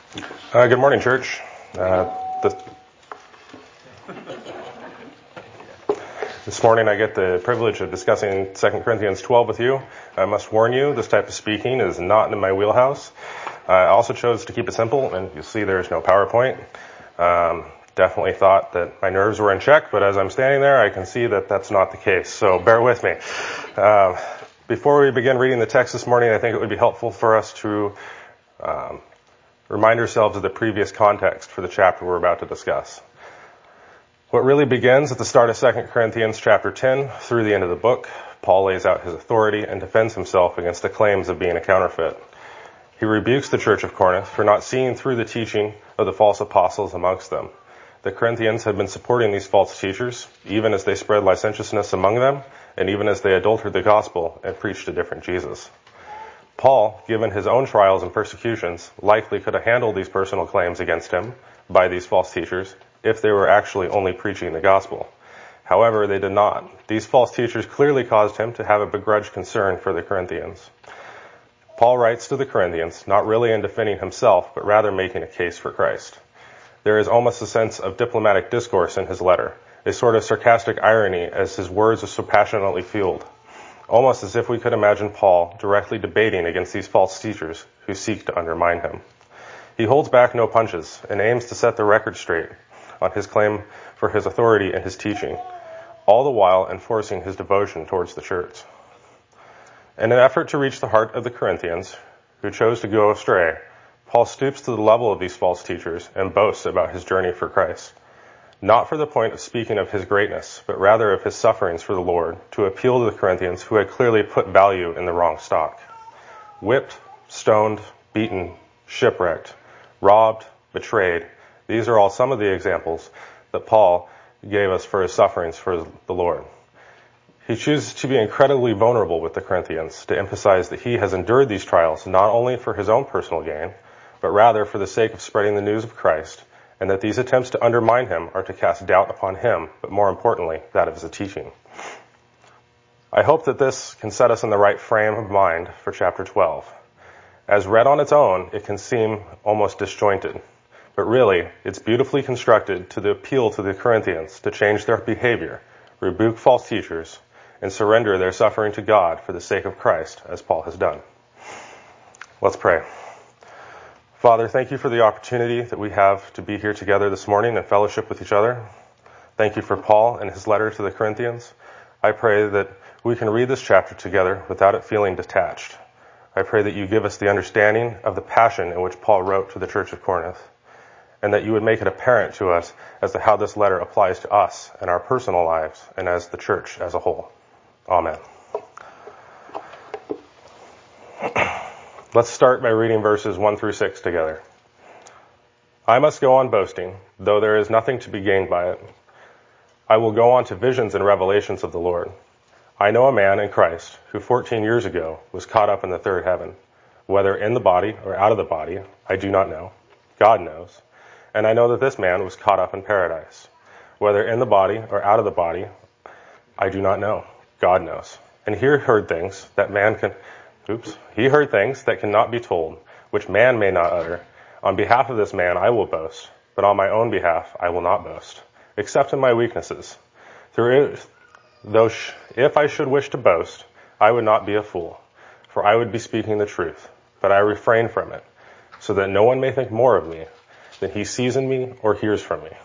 Good morning, church. This morning I get the privilege of discussing 2 Corinthians 12 with you. I must warn you, this type of speaking is not in my wheelhouse. I also chose to keep it simple, and you'll see there's no PowerPoint. Definitely thought that my nerves were in check, but as I'm standing there, I can see that that's not the case, so bear with me. Before we begin reading the text this morning, I think it would be helpful for us to remind ourselves of the previous context for the chapter we're about to discuss. What really begins at the start of 2 Corinthians chapter 10 through the end of the book, Paul lays out his authority and defends himself against the claims of being a counterfeit. He rebukes the church of Corinth for not seeing through the teaching of the false apostles amongst them. The Corinthians had been supporting these false teachers, even as they spread licentiousness among them, and even as they adulterated the gospel and preached a different Jesus. Paul, given his own trials and persecutions, likely could have handled these personal claims against him by these false teachers if they were actually only preaching the gospel. However, they did not. These false teachers clearly caused him to have a begrudged concern for the Corinthians. Paul writes to the Corinthians, not really in defending himself, but rather making a case for Christ. There is almost a sense of diplomatic discourse in his letter, a sort of sarcastic irony as his words are so passionately fueled. Almost as if we could imagine Paul directly debating against these false teachers who seek to undermine him. He holds back no punches and aims to set the record straight on his claim for his authority and his teaching, all the while enforcing his devotion towards the church. In an effort to reach the heart of the Corinthians, who chose to go astray, Paul stoops to the level of these false teachers and boasts about his journey for Christ. Not for the point of speaking of his greatness, but rather of his sufferings for the Lord, to appeal to the Corinthians who had clearly put value in the wrong stock. Whipped, stoned, beaten, shipwrecked, robbed, betrayed, these are all some of the examples that Paul gave us for his sufferings for the Lord. He chooses to be incredibly vulnerable with the Corinthians to emphasize that he has endured these trials not only for his own personal gain, but rather for the sake of spreading the news of Christ, and that these attempts to undermine him are to cast doubt upon him, but more importantly, that of his teaching. I hope that this can set us in the right frame of mind for chapter 12. As read on its own, it can seem almost disjointed, but really, it's beautifully constructed to the appeal to the Corinthians to change their behavior, rebuke false teachers, and surrender their suffering to God for the sake of Christ, as Paul has done. Let's pray. Father, thank you for the opportunity that we have to be here together this morning and fellowship with each other. Thank you for Paul and his letter to the Corinthians. I pray that we can read this chapter together without it feeling detached. I pray that you give us the understanding of the passion in which Paul wrote to the church of Corinth, and that you would make it apparent to us as to how this letter applies to us and our personal lives and as the church as a whole. Amen. Let's start by reading verses 1 through 6 together. I must go on boasting, though there is nothing to be gained by it. I will go on to visions and revelations of the Lord. I know a man in Christ who 14 years ago was caught up in the third heaven. Whether in the body or out of the body, I do not know. God knows. And I know that this man was caught up in paradise. Whether in the body or out of the body, I do not know. God knows. And he heard things that cannot be told, which man may not utter. On behalf of this man I will boast, but on my own behalf I will not boast, except in my weaknesses. If I should wish to boast, I would not be a fool, for I would be speaking the truth, but I refrain from it, so that no one may think more of me than he sees in me or hears from me.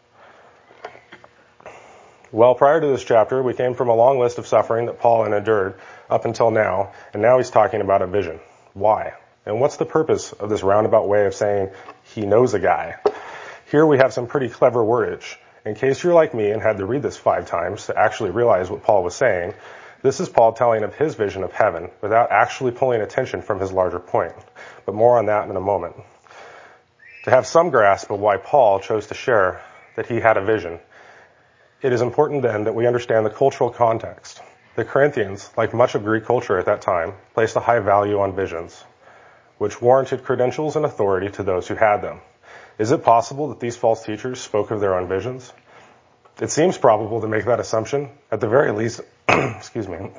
Well, prior to this chapter, we came from a long list of suffering that Paul had endured up until now, and now he's talking about a vision. Why? And what's the purpose of this roundabout way of saying he knows a guy? Here we have some pretty clever wordage. In case you're like me and had to read this 5 times to actually realize what Paul was saying, this is Paul telling of his vision of heaven without actually pulling attention from his larger point. But more on that in a moment. To have some grasp of why Paul chose to share that he had a vision, it is important then that we understand the cultural context. The Corinthians, like much of Greek culture at that time, placed a high value on visions, which warranted credentials and authority to those who had them. Is it possible that these false teachers spoke of their own visions? It seems probable to make that assumption. At the very least, At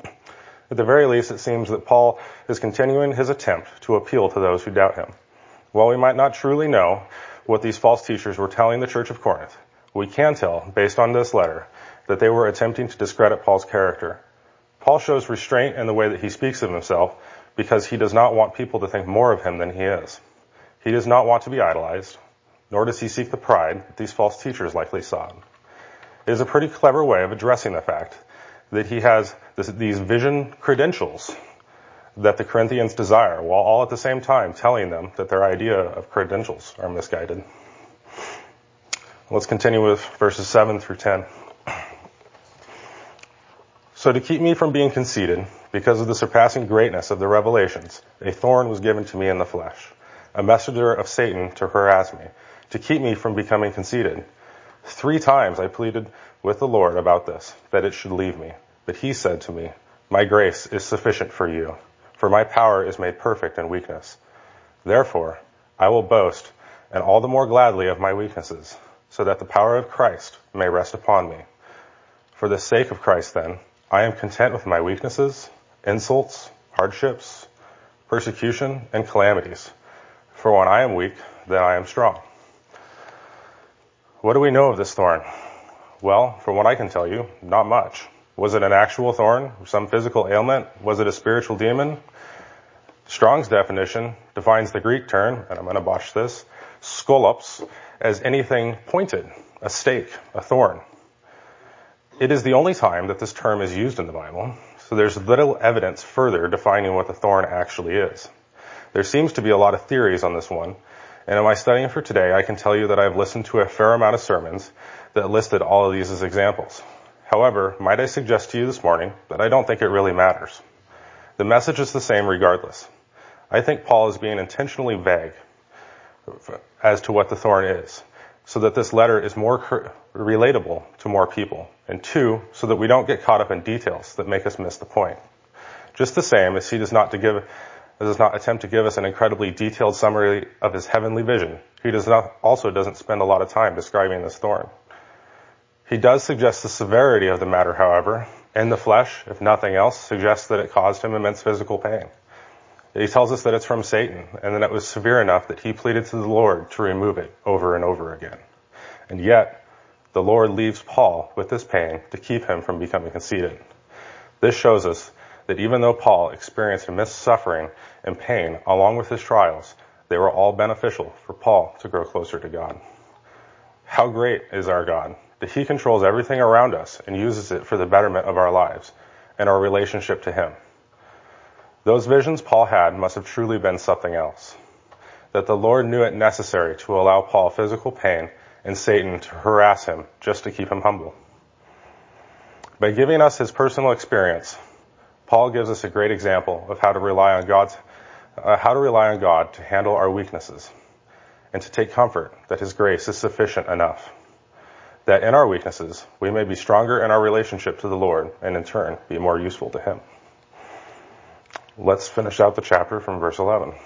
the very least, it seems that Paul is continuing his attempt to appeal to those who doubt him. While we might not truly know what these false teachers were telling the church of Corinth, we can tell, based on this letter, that they were attempting to discredit Paul's character. Paul shows restraint in the way that he speaks of himself because he does not want people to think more of him than he is. He does not want to be idolized, nor does he seek the pride that these false teachers likely sought. It is a pretty clever way of addressing the fact that he has these vision credentials that the Corinthians desire, while all at the same time telling them that their idea of credentials are misguided. Let's continue with verses 7 through 10. So to keep me from being conceited, because of the surpassing greatness of the revelations, a thorn was given to me in the flesh, a messenger of Satan to harass me, to keep me from becoming conceited. 3 times I pleaded with the Lord about this, that it should leave me. But he said to me, my grace is sufficient for you, for my power is made perfect in weakness. Therefore, I will boast, and all the more gladly of my weaknesses, so that the power of Christ may rest upon me. For the sake of Christ, then, I am content with my weaknesses, insults, hardships, persecution, and calamities. For when I am weak, then I am strong. What do we know of this thorn? Well, from what I can tell you, not much. Was it an actual thorn? Some physical ailment? Was it a spiritual demon? Strong's definition defines the Greek term, and I'm going to botch this, skolops, as anything pointed, a stake, a thorn. It is the only time that this term is used in the Bible, so there's little evidence further defining what the thorn actually is. There seems to be a lot of theories on this one, and in my studying for today, I can tell you that I've listened to a fair amount of sermons that listed all of these as examples. However, might I suggest to you this morning that I don't think it really matters. The message is the same regardless. I think Paul is being intentionally vague as to what the thorn is, so that this letter is more relatable to more people. And 2, so that we don't get caught up in details that make us miss the point. Just the same as he does not attempt to give us an incredibly detailed summary of his heavenly vision, he doesn't spend a lot of time describing this thorn. He does suggest the severity of the matter, however, in the flesh, if nothing else, suggests that it caused him immense physical pain. He tells us that it's from Satan, and that it was severe enough that he pleaded to the Lord to remove it over and over again. And yet, the Lord leaves Paul with this pain to keep him from becoming conceited. This shows us that even though Paul experienced immense suffering and pain along with his trials, they were all beneficial for Paul to grow closer to God. How great is our God, that he controls everything around us and uses it for the betterment of our lives and our relationship to him. Those visions Paul had must have truly been something else. That the Lord knew it necessary to allow Paul physical pain and Satan to harass him just to keep him humble. By giving us his personal experience, Paul gives us a great example of how to rely on God to handle our weaknesses and to take comfort that his grace is sufficient enough. That in our weaknesses, we may be stronger in our relationship to the Lord and in turn be more useful to him. Let's finish out the chapter from verse 11.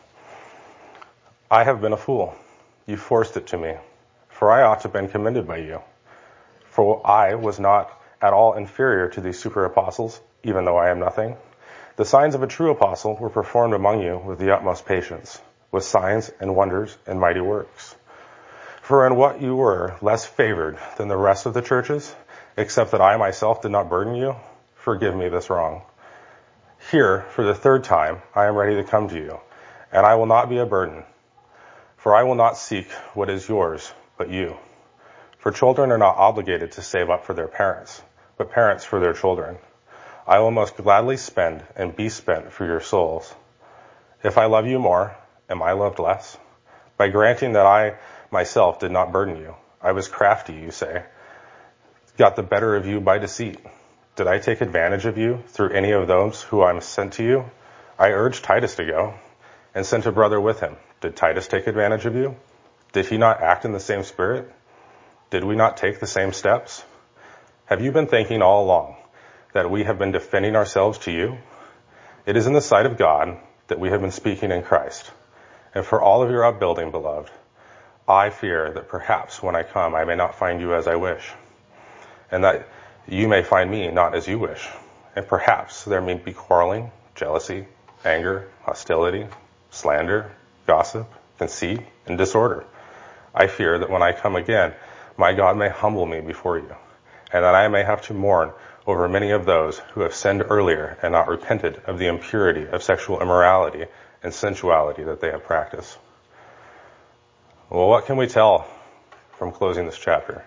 I have been a fool. You forced it to me, for I ought to have been commended by you. For I was not at all inferior to these super apostles, even though I am nothing. The signs of a true apostle were performed among you with the utmost patience, with signs and wonders and mighty works. For in what you were less favored than the rest of the churches, except that I myself did not burden you, forgive me this wrong. Here, for the 3rd time, I am ready to come to you, and I will not be a burden. For I will not seek what is yours, but you. For children are not obligated to save up for their parents, but parents for their children. I will most gladly spend and be spent for your souls. If I love you more, am I loved less? By granting that I myself did not burden you. I was crafty, you say. Got the better of you by deceit. Did I take advantage of you through any of those who I sent to you? I urged Titus to go and sent a brother with him. Did Titus take advantage of you? Did he not act in the same spirit? Did we not take the same steps? Have you been thinking all along that we have been defending ourselves to you? It is in the sight of God that we have been speaking in Christ. And for all of your upbuilding, beloved, I fear that perhaps when I come I may not find you as I wish, and that you may find me not as you wish. And perhaps there may be quarreling, jealousy, anger, hostility, slander, gossip, conceit, and disorder. I fear that when I come again, my God may humble me before you, and that I may have to mourn over many of those who have sinned earlier and not repented of the impurity of sexual immorality and sensuality that they have practiced. Well, what can we tell from closing this chapter?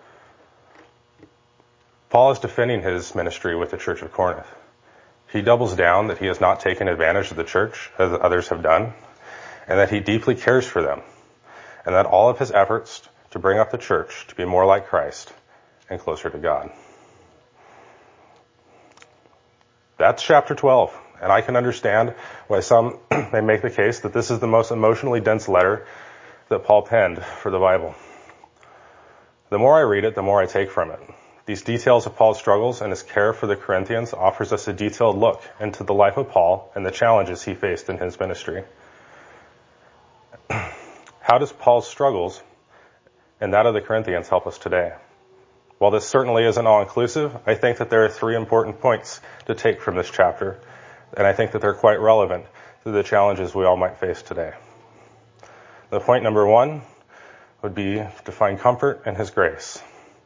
Paul is defending his ministry with the church of Corinth. He doubles down that he has not taken advantage of the church as others have done, and that he deeply cares for them, and that all of his efforts to bring up the church to be more like Christ and closer to God. That's chapter 12, and I can understand why some may make the case that this is the most emotionally dense letter that Paul penned for the Bible. The more I read it, the more I take from it. These details of Paul's struggles and his care for the Corinthians offers us a detailed look into the life of Paul and the challenges he faced in his ministry. How does Paul's struggles and that of the Corinthians help us today? While this certainly isn't all-inclusive, I think that there are 3 important points to take from this chapter, and I think that they're quite relevant to the challenges we all might face today. The point number 1 would be to find comfort in his grace.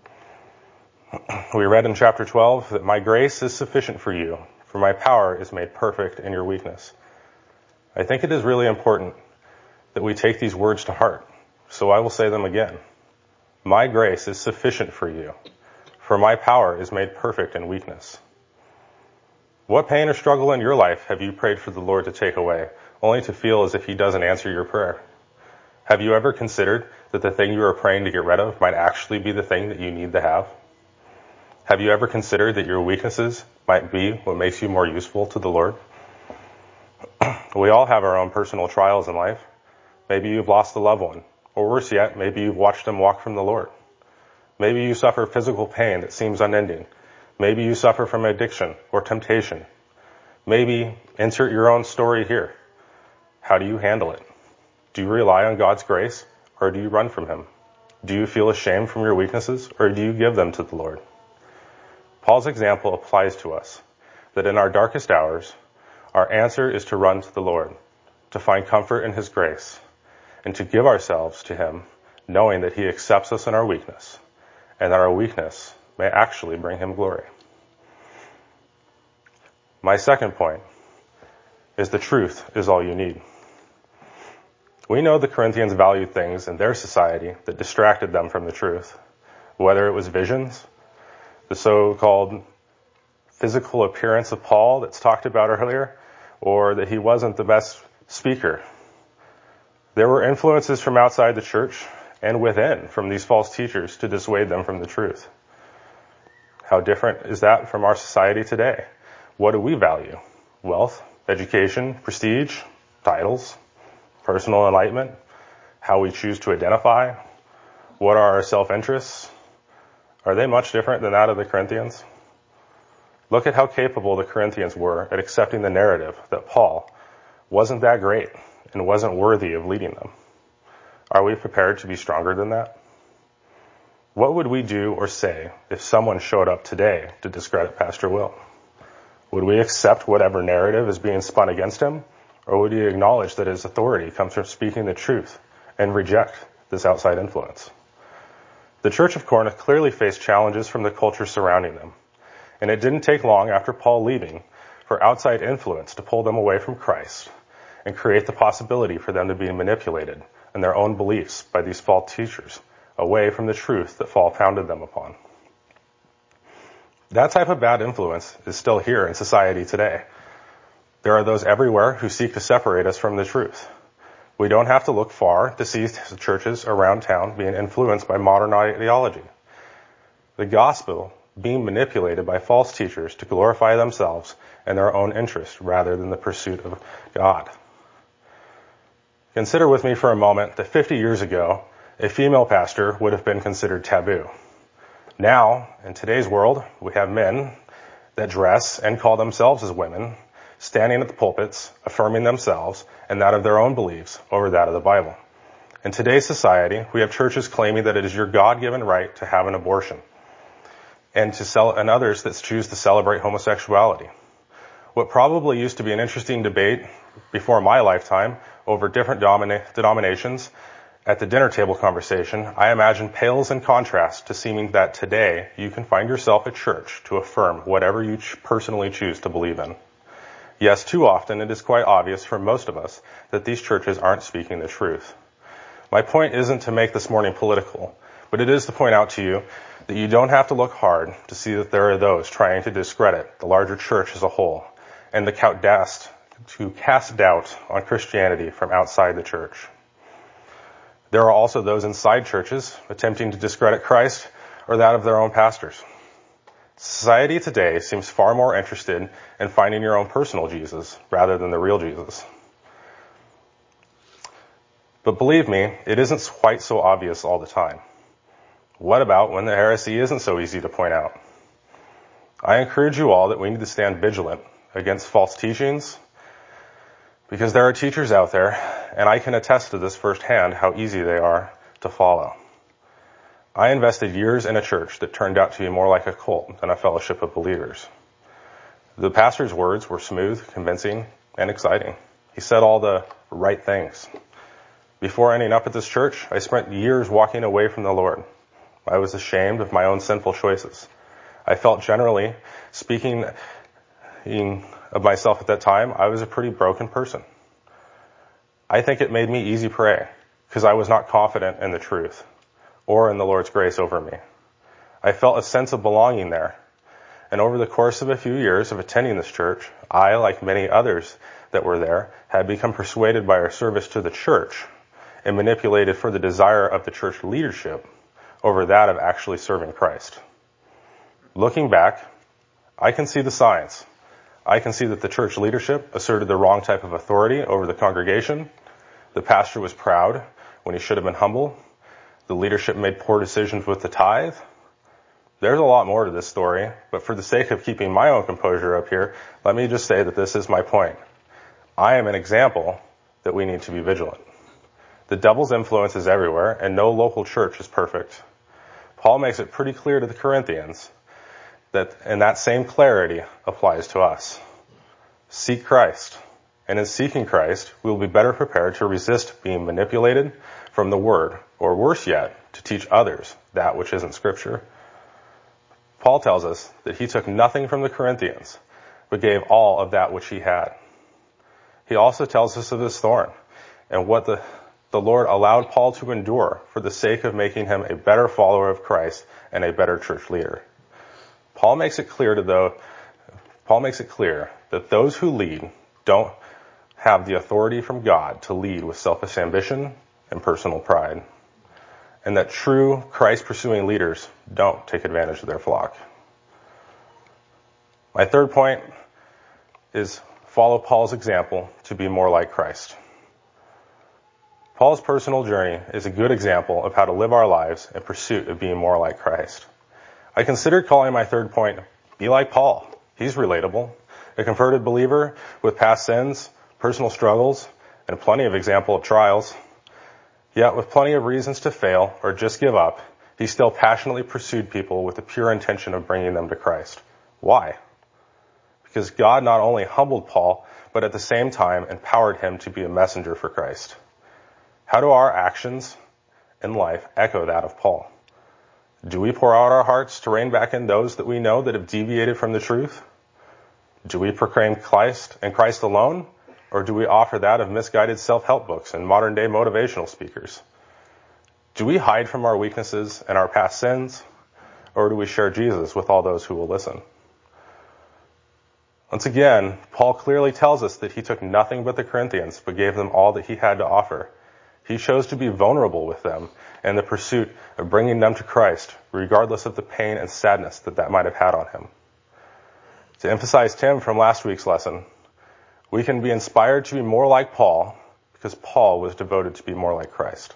We read in chapter 12 that my grace is sufficient for you, for my power is made perfect in your weakness. I think it is really important that we take these words to heart, so I will say them again. My grace is sufficient for you, for my power is made perfect in weakness. What pain or struggle in your life have you prayed for the Lord to take away, only to feel as if he doesn't answer your prayer? Have you ever considered that the thing you are praying to get rid of might actually be the thing that you need to have? Have you ever considered that your weaknesses might be what makes you more useful to the Lord? We all have our own personal trials in life. Maybe you've lost a loved one, or worse yet, maybe you've watched them walk from the Lord. Maybe you suffer physical pain that seems unending. Maybe you suffer from addiction or temptation. Maybe insert your own story here. How do you handle it? Do you rely on God's grace, or do you run from him? Do you feel ashamed from your weaknesses, or do you give them to the Lord? Paul's example applies to us, that in our darkest hours, our answer is to run to the Lord, to find comfort in his grace, and to give ourselves to him, knowing that he accepts us in our weakness, and that our weakness may actually bring him glory. My second point is the truth is all you need. We know the Corinthians valued things in their society that distracted them from the truth, whether it was visions, the so-called physical appearance of Paul that's talked about earlier, or that he wasn't the best speaker. There were influences from outside the church and within from these false teachers to dissuade them from the truth. How different is that from our society today? What do we value? Wealth, education, prestige, titles, personal enlightenment, how we choose to identify, what are our self-interests? Are they much different than that of the Corinthians? Look at how capable the Corinthians were at accepting the narrative that Paul wasn't that great and wasn't worthy of leading them. Are we prepared to be stronger than that? What would we do or say if someone showed up today to discredit Pastor Will? Would we accept whatever narrative is being spun against him, or would we acknowledge that his authority comes from speaking the truth and reject this outside influence? The Church of Corinth clearly faced challenges from the culture surrounding them, and it didn't take long after Paul leaving for outside influence to pull them away from Christ and create the possibility for them to be manipulated in their own beliefs by these false teachers away from the truth that Paul founded them upon. That type of bad influence is still here in society today. There are those everywhere who seek to separate us from the truth. We don't have to look far to see churches around town being influenced by modern ideology. The gospel being manipulated by false teachers to glorify themselves and their own interests rather than the pursuit of God. Consider with me for a moment that 50 years ago, a female pastor would have been considered taboo. Now, in today's world, we have men that dress and call themselves as women, standing at the pulpits, affirming themselves and that of their own beliefs over that of the Bible. In today's society, we have churches claiming that it is your God-given right to have an abortion, and others that choose to celebrate homosexuality. What probably used to be an interesting debate before my lifetime over different denominations at the dinner table conversation, I imagine pales in contrast to seeming that today you can find yourself at church to affirm whatever you personally choose to believe in. Yes, too often it is quite obvious for most of us that these churches aren't speaking the truth. My point isn't to make this morning political, but it is to point out to you that you don't have to look hard to see that there are those trying to discredit the larger church as a whole and to cast doubt on Christianity from outside the church. There are also those inside churches attempting to discredit Christ or that of their own pastors. Society today seems far more interested in finding your own personal Jesus rather than the real Jesus. But believe me, it isn't quite so obvious all the time. What about when the heresy isn't so easy to point out? I encourage you all that we need to stand vigilant against false teachings, because there are teachers out there, and I can attest to this firsthand how easy they are to follow. I invested years in a church that turned out to be more like a cult than a fellowship of believers. The pastor's words were smooth, convincing, and exciting. He said all the right things. Before ending up at this church, I spent years walking away from the Lord. I was ashamed of my own sinful choices. I felt, generally speaking of myself at that time, I was a pretty broken person. I think it made me easy prey because I was not confident in the truth or in the Lord's grace over me. I felt a sense of belonging there. And over the course of a few years of attending this church, I, like many others that were there, had become persuaded by our service to the church and manipulated for the desire of the church leadership over that of actually serving Christ. Looking back, I can see the signs. I can see that the church leadership asserted the wrong type of authority over the congregation. The pastor was proud when he should have been humble. The leadership made poor decisions with the tithe. There's a lot more to this story, but for the sake of keeping my own composure up here, let me just say that this is my point. I am an example that we need to be vigilant. The devil's influence is everywhere, and no local church is perfect. Paul makes it pretty clear to the Corinthians and that same clarity applies to us. Seek Christ. And in seeking Christ, we will be better prepared to resist being manipulated from the Word, or worse yet, to teach others that which isn't Scripture. Paul tells us that he took nothing from the Corinthians, but gave all of that which he had. He also tells us of his thorn and what the Lord allowed Paul to endure for the sake of making him a better follower of Christ and a better church leader. Paul makes it clear that those who lead don't have the authority from God to lead with selfish ambition and personal pride, and that true Christ-pursuing leaders don't take advantage of their flock. My third point is follow Paul's example to be more like Christ. Paul's personal journey is a good example of how to live our lives in pursuit of being more like Christ. I considered calling my third point, be like Paul. He's relatable. A converted believer with past sins, personal struggles, and plenty of example of trials. Yet with plenty of reasons to fail or just give up, he still passionately pursued people with the pure intention of bringing them to Christ. Why? Because God not only humbled Paul, but at the same time empowered him to be a messenger for Christ. How do our actions in life echo that of Paul? Do we pour out our hearts to rein back in those that we know that have deviated from the truth? Do we proclaim Christ and Christ alone? Or do we offer that of misguided self-help books and modern-day motivational speakers? Do we hide from our weaknesses and our past sins? Or do we share Jesus with all those who will listen? Once again, Paul clearly tells us that he took nothing but the Corinthians, but gave them all that he had to offer. He chose to be vulnerable with them in the pursuit of bringing them to Christ, regardless of the pain and sadness that might have had on him. To emphasize Tim from last week's lesson, we can be inspired to be more like Paul because Paul was devoted to be more like Christ.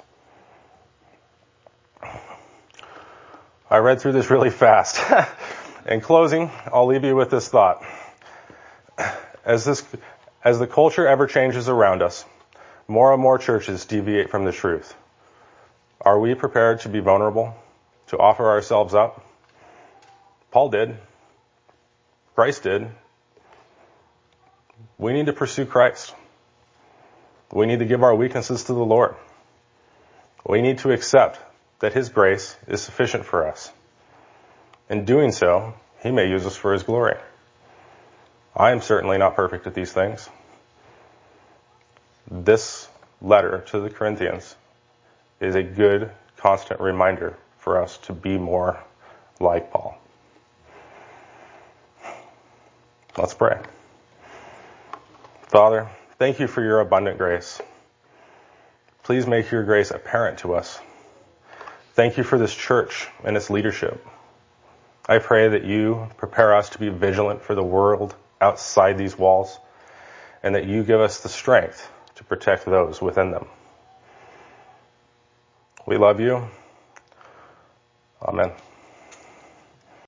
I read through this really fast. In closing, I'll leave you with this thought. As the culture ever changes around us, more and more churches deviate from the truth. Are we prepared to be vulnerable, to offer ourselves up? Paul did. Christ did. We need to pursue Christ. We need to give our weaknesses to the Lord. We need to accept that His grace is sufficient for us. In doing so, He may use us for His glory. I am certainly not perfect at these things. This letter to the Corinthians is a good, constant reminder for us to be more like Paul. Let's pray. Father, thank you for your abundant grace. Please make your grace apparent to us. Thank you for this church and its leadership. I pray that you prepare us to be vigilant for the world outside these walls, and that you give us the strength to protect those within them. We love you. Amen.